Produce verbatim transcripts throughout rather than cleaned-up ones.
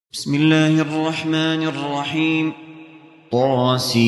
بسم الله الرحمن الرحيم. طاسيم.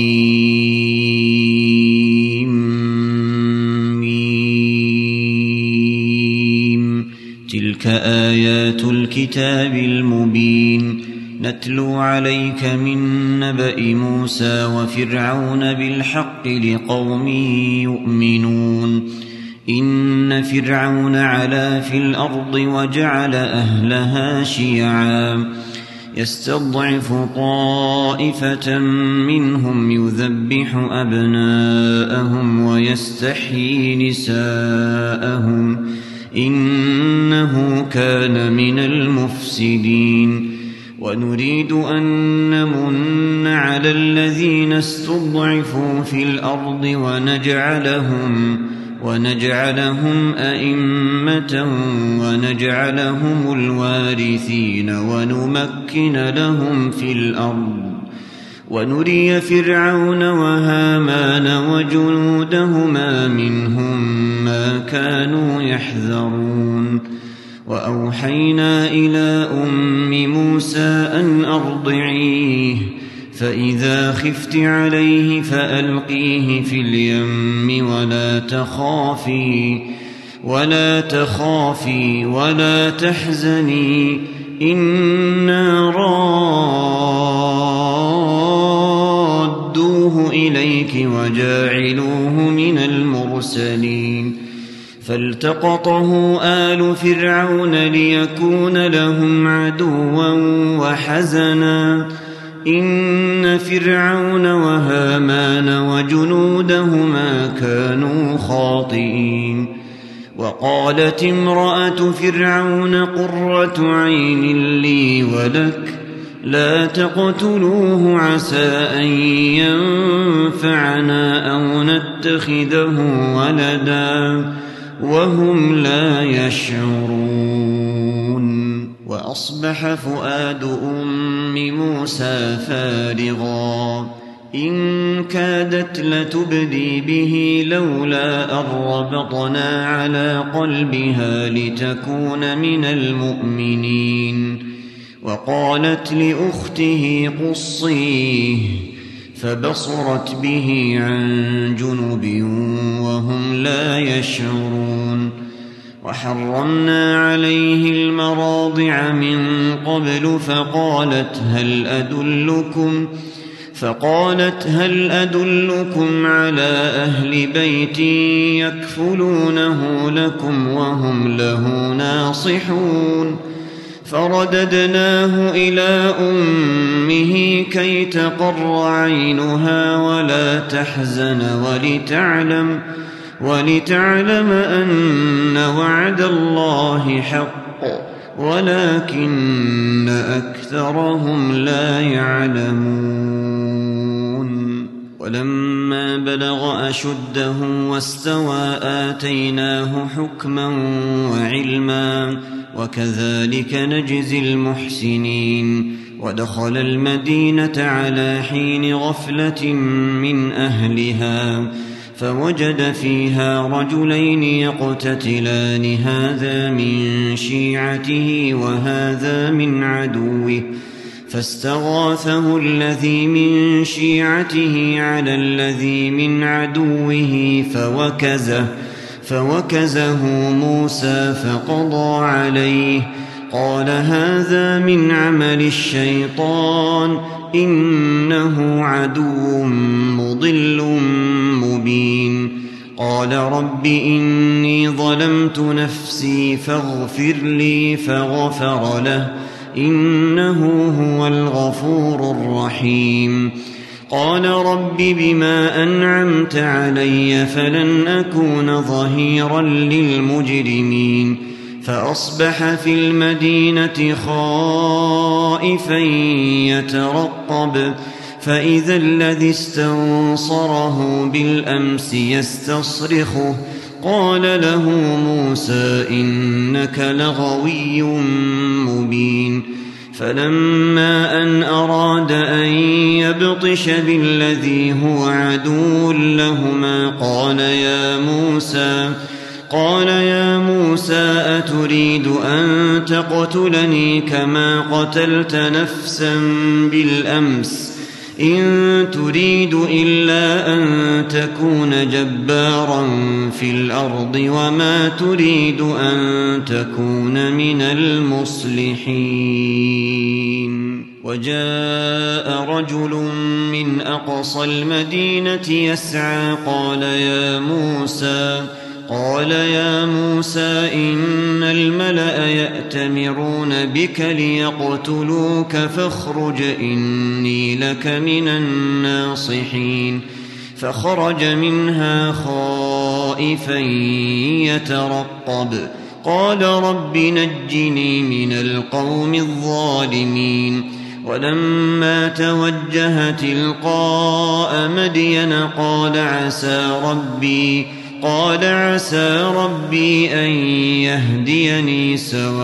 تلك آيات الكتاب المبين نتلو عليك من نبأ موسى وفرعون بالحق لقوم يؤمنون. إن فرعون علا في الأرض وجعل أهلها شيعا يستضعف طائفة منهم يذبح أبناءهم ويستحيي نساءهم إنه كان من المفسدين. ونريد أن نمن على الذين استضعفوا في الأرض ونجعلهم ونجعلهم أئمة ونجعلهم الوارثين ونمكن لهم في الأرض ونري فرعون وهامان وجنودهما منهم ما كانوا يحذرون. وأوحينا إلى أم موسى أن أرضعيه فإذا خفت عليه فألقيه في اليم ولا تخافي ولا تخافي ولا تحزني إنا رادوه إليك وجاعلوه من المرسلين. فالتقطه آل فرعون ليكون لهم عدوا وحزنا إن فرعون وهامان وجنودهما كانوا خاطئين. وقالت امرأة فرعون قرة عين لي ولك لا تقتلوه عسى أن ينفعنا أو نتخذه ولدا وهم لا يشعرون. وأصبح فؤاد أم موسى فارغا إن كادت لتبدي به لولا أن ربطنا على قلبها لتكون من المؤمنين. وقالت لأخته قصيه فبصرت به عن جنب وهم لا يشعرون. وحرمنا عليه المراضع من قبل فقالت هل أدلكم فقالت هل أدلكم على أهل بيت يكفلونه لكم وهم له ناصحون. فرددناه إلى أمه كي تقر عينها ولا تحزن ولتعلم ولتعلم أن وعد الله حق ولكن أكثرهم لا يعلمون. ولما بلغ أشده واستوى آتيناه حكما وعلما وكذلك نجزي المحسنين. ودخل المدينة على حين غفلة من أهلها فوجد فيها رجلين يقتتلان هذا من شيعته وهذا من عدوه فاستغاثه الذي من شيعته على الذي من عدوه فوكزه فوكزه موسى فقضى عليه قال هذا من عمل الشيطان إنه عدو مضل مبين. قال رب إني ظلمت نفسي فاغفر لي فغفر له إنه هو الغفور الرحيم. قال رب بما أنعمت علي فلن أكون ظهيرا للمجرمين. فأصبح في المدينة خائفا يترقب فإذا الذي استنصره بالأمس يستصرخه قال له موسى إنك لغوي مبين. فلما أن أراد أن يبطش بالذي هو عدو لهما قال يا موسى قال يا موسى موسى أتريد أن تقتلني كما قتلت نفسا بالأمس إن تريد إلا أن تكون جبارا في الأرض وما تريد أن تكون من المصلحين. وجاء رجل من أقصى المدينة يسعى قال يا موسى قال يا موسى إن الملأ يأتمرون بك ليقتلوك فاخرج إني لك من الناصحين. فخرج منها خائفا يترقب قال رب نجني من القوم الظالمين. ولما توجه تلقاء مدين قال عسى ربي قال عسى ربي أن يهديني سواء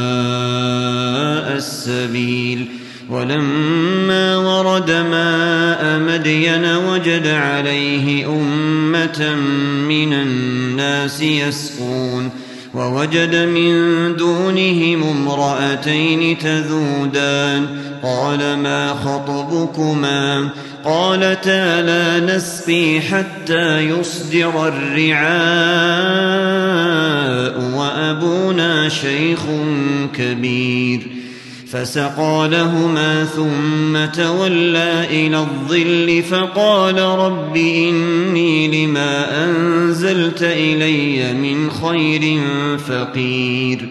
السبيل. ولما ورد ماء مدين وجد عليه أمة من الناس يسقون ووجد من دونهم امرأتين تذودان قال ما خطبكما قالتا لا نسقي حتى يصدر الرعاء وأبونا شيخ كبير. فسقى لهما ثم تولى إلى الظل فقال رب إني لما أنزلت إلي من خير فقير.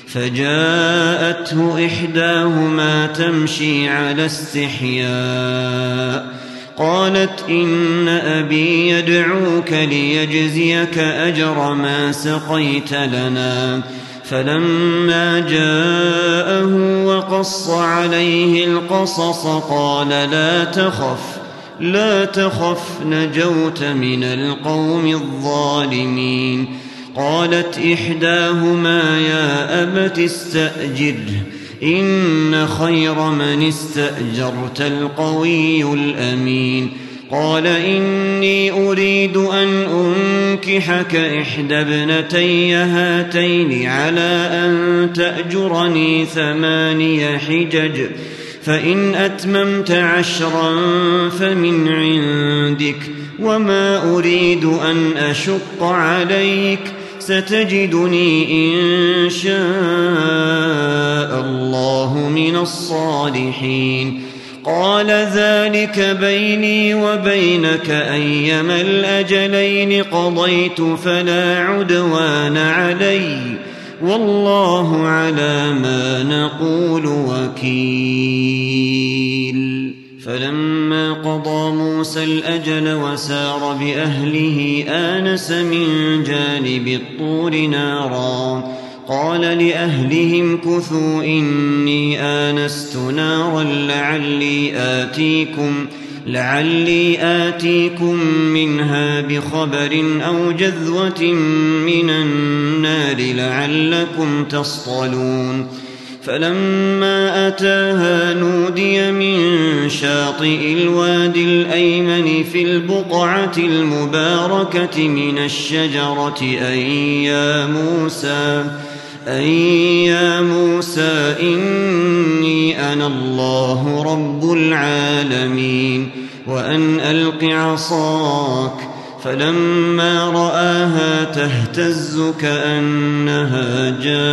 فجاءته إحداهما تمشي على استحياء قالت إن أبي يدعوك ليجزيك أجر ما سقيت لنا. فلما جاءه وقص عليه القصص قال لا تخف لا تخف نجوت من القوم الظالمين. قالت إحداهما يا أبت استأجره إن خير من استأجرت القوي الأمين. قال إني أريد أن أنكحك إحدى ابنتي هاتين على أن تأجرني ثماني حجج فإن أتممت عشرا فمن عندك وما أريد أن أشق عليك ستجدني إن شاء الله من الصالحين. قال ذلك بيني وبينك أيما الأجلين قضيت فلا عدوان علي والله على ما نقول وكيل. فلما قضى موسى الأجل وسار بأهله آنس من جانب الطور نارا قال لأهلهم كثوا إني آنست نارا لعلي آتيكم لعلي آتيكم منها بخبر أو جذوة من النار لعلكم تصطلون. فلما أتاها نودي من شاطئ الوادي الأيمن في البقعة المباركة من الشجرة أن يا موسى أن يا موسى إني أنا الله رب العالمين وأن ألق عصاك. فلما رآها تهتز كأنها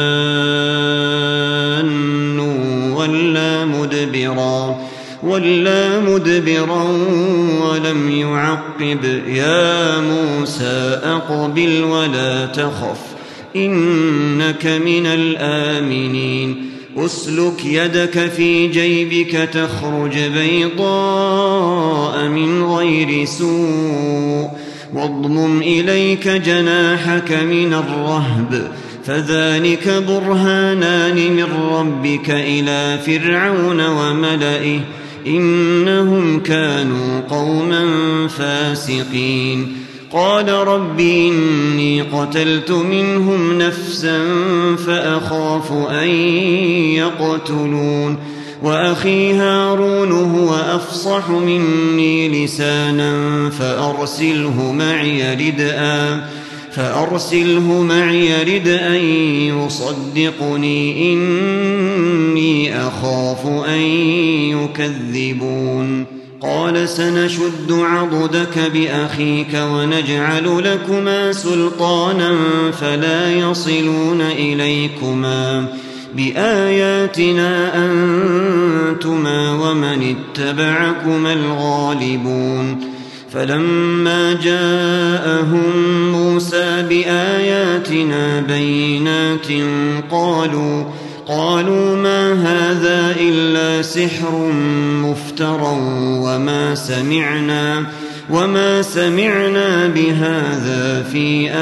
جان ولا مدبرا ولا مدبرا ولم يعقب يا موسى أقبل ولا تخف إنك من الآمنين. أسلك يدك في جيبك تخرج بيضاء من غير سوء واضمم إليك جناحك من الرهب فذلك برهانان من ربك إلى فرعون وملئه إنهم كانوا قوما فاسقين. قال رب إني قتلت منهم نفسا فأخاف أن يقتلون وأخي هارون هو أفصح مني لسانا فأرسله معي ردءا فأرسله معي رد أن يصدقني إني أخاف أن يكذبون قال سنشد عضدك بأخيك ونجعل لكما سلطانا فلا يصلون إليكما بآياتنا أنتما ومن اتبعكما الغالبون فلما جاءهم موسى بآياتنا بينات قالوا قالوا ما هذا إلا سحر مفترى وما سمعنا وما سمعنا بهذا في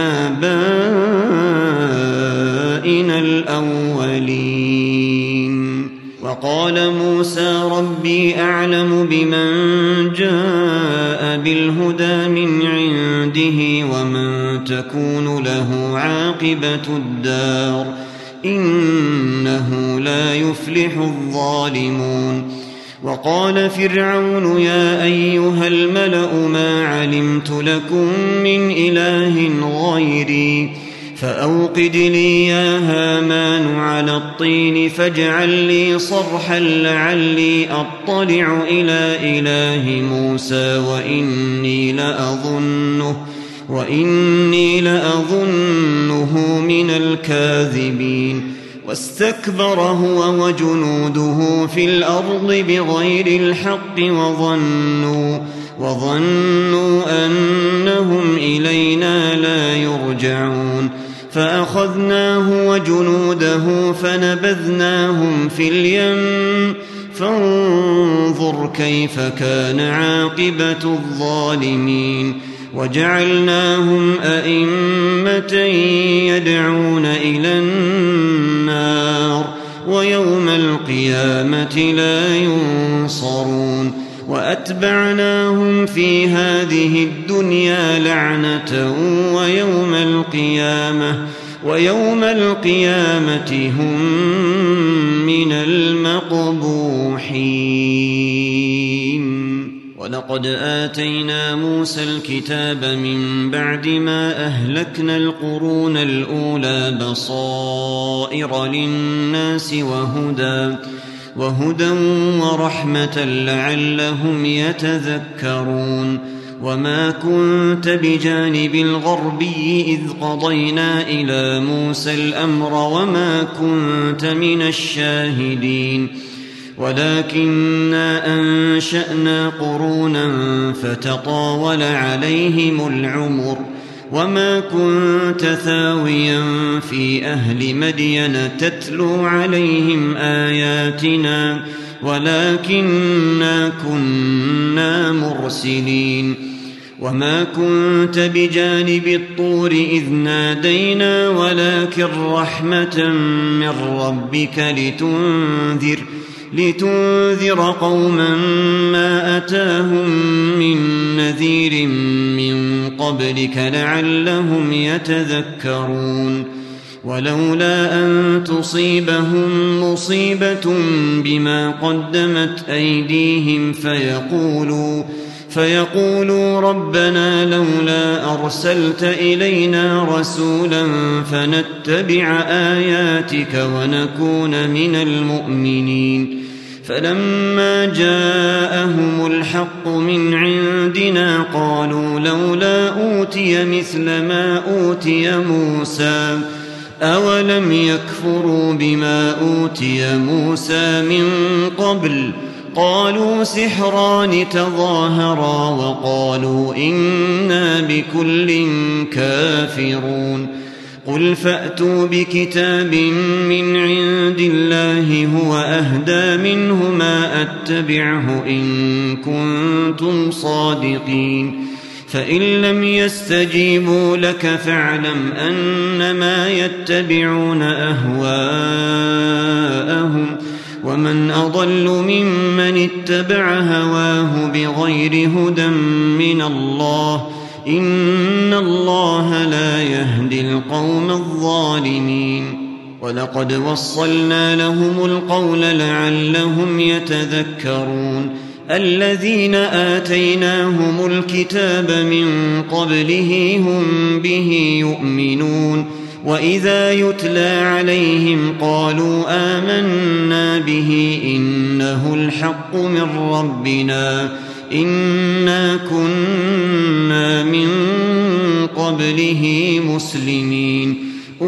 آبائنا الأولين وقال موسى ربي أعلم بمن جاء بالهدى من عنده ومن تكون له عاقبة الدار إنه لا يفلح الظالمون وقال فرعون يا أيها الملأ ما علمت لكم من إله غيري فأوقد لي يا هامان على الطين فاجعل لي صرحا لعلي أطلع إلى إله موسى وإني لأظنه وإني لأظنه من الكاذبين واستكبر هو وجنوده في الأرض بغير الحق وظنوا وظنوا أنهم إلينا لا يرجعون فأخذناه وجنوده فنبذناهم في اليم فانظر كيف كان عاقبة الظالمين وجعلناهم أئمة يدعون إلى النار ويوم القيامة لا ينصرون وأتبعناهم في هذه الدنيا لعنة ويوم القيامة ويوم القيامة هم من المقبوحين ولقد آتينا موسى الكتاب من بعد ما أهلكنا القرون الأولى بصائر للناس وهدى وهدى ورحمة لعلهم يتذكرون وما كنت بجانب الغربي إذ قضينا إلى موسى الأمر وما كنت من الشاهدين ولكننا أنشأنا قرونا فتطاول عليهم العمر وما كنت ثاويا في أهل مدين تتلو عليهم آياتنا ولكننا كنا مرسلين وما كنت بجانب الطور إذ نادينا ولكن رحمة من ربك لتنذر لتنذر قوما ما أتاهم من نذير من قبلك لعلهم يتذكرون ولولا أن تصيبهم مصيبة بما قدمت أيديهم فيقولوا فيقولوا ربنا لولا أرسلت إلينا رسولا فنتبع آياتك ونكون من المؤمنين فلما جاءهم الحق من عندنا قالوا لولا أوتي مثل ما أوتي موسى أولم يكفروا بما أوتي موسى من قبل قالوا سحران تظاهرا وقالوا إنا بكل كافرون قل فأتوا بكتاب من عند الله هو أهدى منه ما أتبعه إن كنتم صادقين فإن لم يستجيبوا لك فاعلم أنما يتبعون أهواءهم ومن أضل ممن اتبع هواه بغير هدى من الله إن الله لا يهدي القوم الظالمين ولقد وصلنا لهم القول لعلهم يتذكرون الذين آتيناهم الكتاب من قبله هم به يؤمنون وإذا يتلى عليهم قالوا آمنا به إنه الحق من ربنا إنا كنا من قبله مسلمين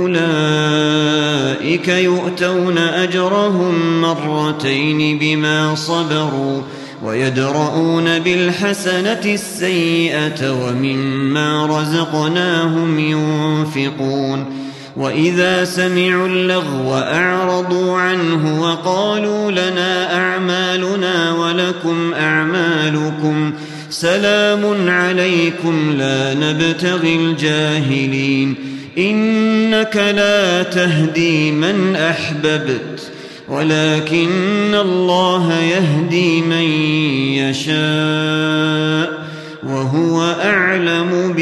أولئك يؤتون أجرهم مرتين بما صبروا ويدرؤون بالحسنة السيئة ومما رزقناهم ينفقون وإذا سمعوا اللغو أعرضوا عنه وقالوا لنا أعمالنا ولكم أعمالكم سلام عليكم لا نبتغي الجاهلين إنك لا تهدي من أحببت ولكن الله يهدي من يشاء وهو أعلم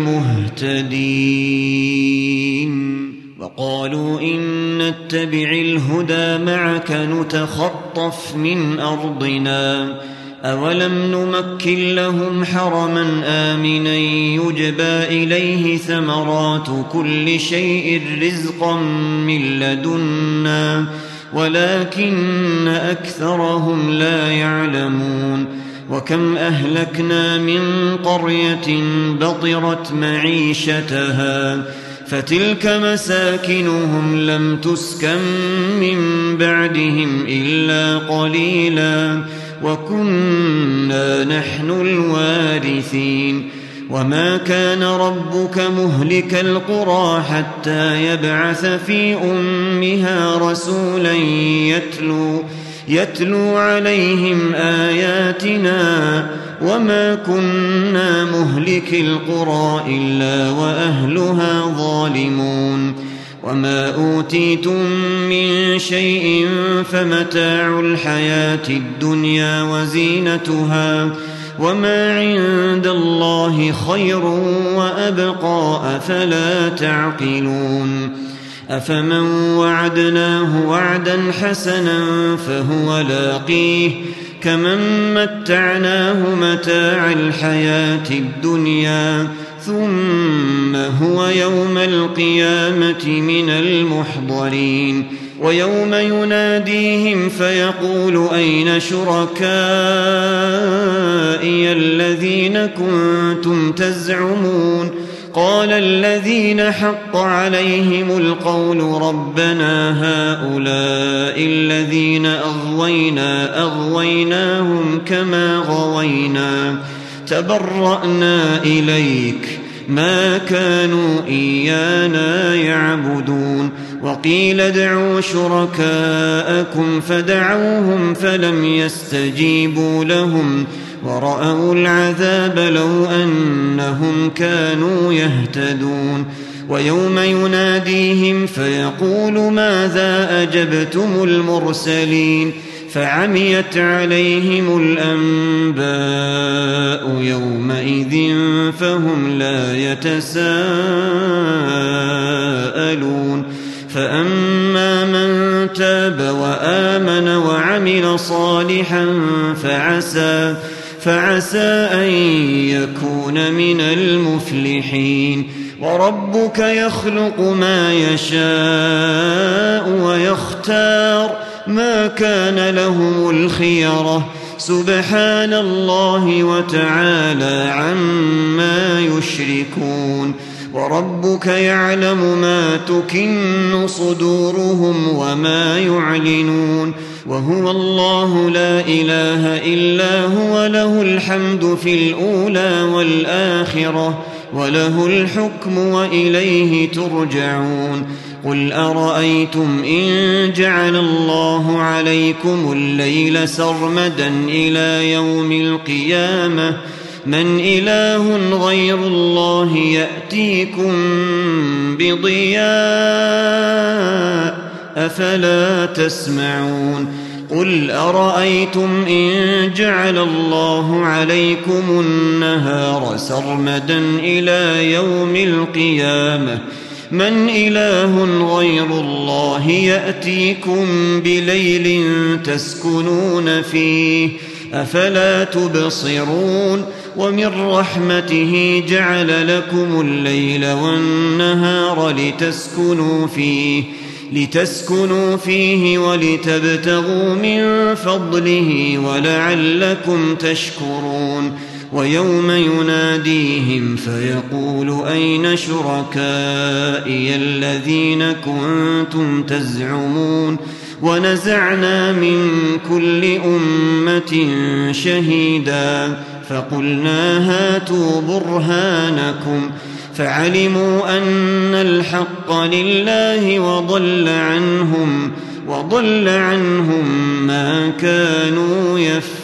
بالمهتدين وقالوا إن نتبع الهدى معك نتخطف من أرضنا أولم نمكن لهم حرما آمنا يجبى إليه ثمرات كل شيء رزقا من لدنا ولكن أكثرهم لا يعلمون وكم أهلكنا من قرية بطرت معيشتها فتلك مساكنهم لم تسكن من بعدهم إلا قليلا وكنا نحن الوارثين وما كان ربك مهلك القرى حتى يبعث في أمها رسولا يتلو, يتلو عليهم آياتنا وما كنا مهلك القرى إلا وأهلها ظالمون وما أوتيتم من شيء فمتاع الحياة الدنيا وزينتها وما عند الله خير وأبقى أفلا تعقلون أفمن وعدناه وعدا حسنا فهو لاقيه كمن متعناه متاع الحياة الدنيا ثم هو يوم القيامة من المحضرين ويوم يناديهم فيقول أين شركائي الذين كنتم تزعمون قال الذين حق عليهم القول ربنا هؤلاء الذين أغوينا أغويناهم كما غوينا تبرأنا إليك ما كانوا إيانا يعبدون وقيل ادعوا شركاءكم فدعوهم فلم يستجيبوا لهم ورأوا العذاب لو أنهم كانوا يهتدون ويوم يناديهم فيقول ماذا أجبتم المرسلين فعميت عليهم الأنباء يومئذ فهم لا يتساءلون فأما من تاب وآمن وعمل صالحا فعسى, فعسى أن يكون من المفلحين وربك يخلق ما يشاء ويختار ما كان لهم الخيرة سبحان الله وتعالى عما يشركون وربك يعلم ما تكن صدورهم وما يعلنون وهو الله لا إله إلا هو له الحمد في الأولى والآخرة وله الحكم وإليه ترجعون قل أرأيتم إن جعل الله عليكم الليل سرمدا إلى يوم القيامة من إله غير الله يأتيكم بضياء أفلا تسمعون قل أرأيتم إن جعل الله عليكم النهار سرمدا إلى يوم القيامة من إله غير الله يأتيكم بليل تسكنون فيه أفلا تبصرون ومن رحمته جعل لكم الليل والنهار لتسكنوا فيه لتسكنوا فيه ولتبتغوا من فضله ولعلكم تشكرون ويوم يناديهم فيقول أين شركائي الذين كنتم تزعمون ونزعنا من كل أمة شهيدا فقلنا هاتوا برهانكم فعلموا أن الحق لله وضل عنهم وضل عنهم ما كانوا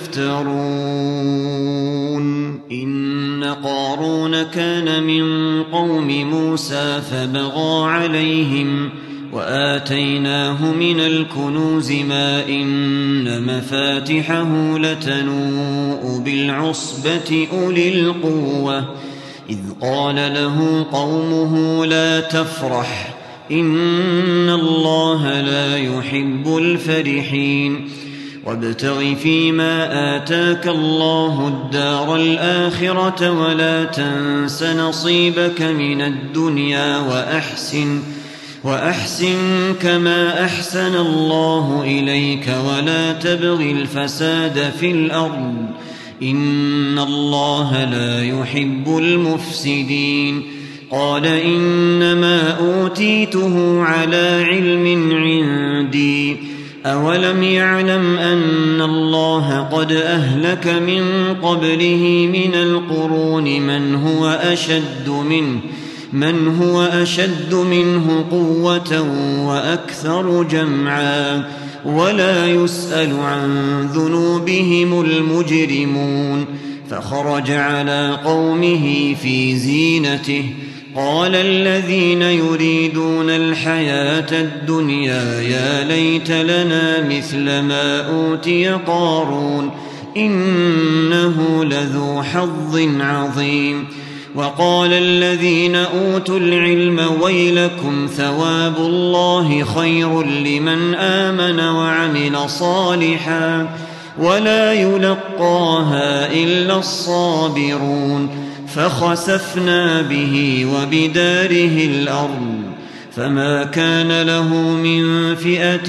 يفترون إن قارون كان من قوم موسى فبغى عليهم وآتيناه من الكنوز ما إن مفاتحه لتنوء بالعصبة أولي القوة إذ قال له قومه لا تفرح إن الله لا يحب الفرحين وابتغ فيما آتاك الله الدار الآخرة ولا تنس نصيبك من الدنيا وأحسن وأحسن كما أحسن الله إليك ولا تبغ الفساد في الأرض إن الله لا يحب المفسدين قال إنما أوتيته على علم عندي أولم يعلم أن الله قد أهلك من قبله من القرون من هو أشد منه من هو أشد منه قوة وأكثر جمعا ولا يسأل عن ذنوبهم المجرمون فخرج على قومه في زينته قال الذين يريدون الحياة الدنيا يا ليت لنا مثل ما أوتي قارون إنه لذو حظ عظيم وقال الذين أوتوا العلم ويلكم ثواب الله خير لمن آمن وعمل صالحا ولا يلقاها إلا الصابرون فخسفنا به وبداره الأرض فما كان له من فئة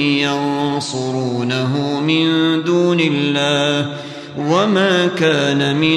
ينصرونه من دون الله وما كان من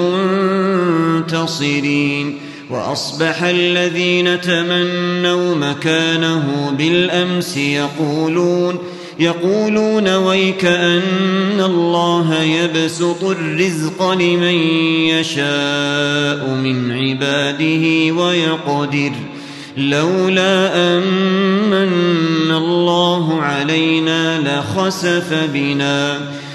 المنتصرين وأصبح الذين تمنوا مكانه بالأمس يقولون يقولون ويك أن الله يبسط الرزق لمن يشاء من عباده ويقدر لولا أمن الله علينا لخسف بنا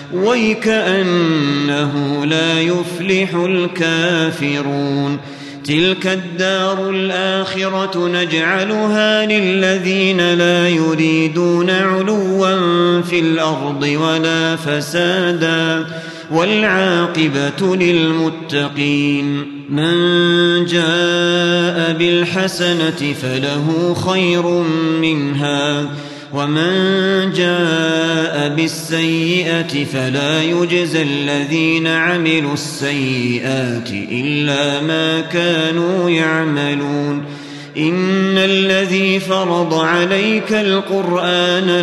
ويكأنه لا يفلح الكافرون تلك الدار الآخرة نجعلها للذين لا يريدون علوا في الأرض ولا فسادا والعاقبة للمتقين من جاء بالحسنة فله خير منها ومن جاء بالسيئة فلا يجزى الذين عملوا السيئات إلا ما كانوا يعملون إن الذي فرض عليك القرآن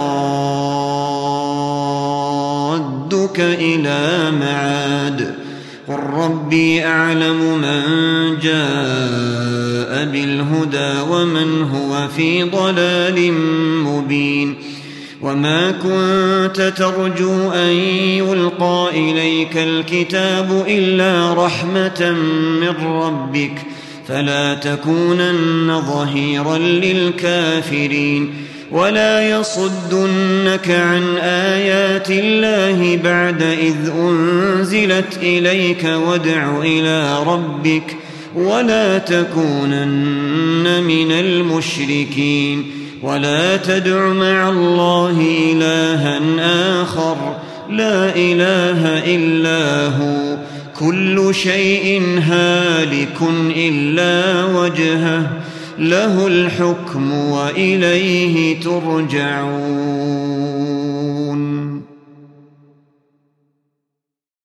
لرادك إلى معاد قل ربي أعلم من جاء بالهدى ومن هو في ضلال مبين وما كنت ترجو أن يلقى إليك الكتاب إلا رحمة من ربك فلا تكونن ظهيرا للكافرين ولا يصدنك عن آيات الله بعد إذ أنزلت إليك وادع إلى ربك ولا تكونن من المشركين ولا تدع مع الله إلها آخر لا إله إلا هو كل شيء هالك إلا وجهه له الحكم وإليه ترجعون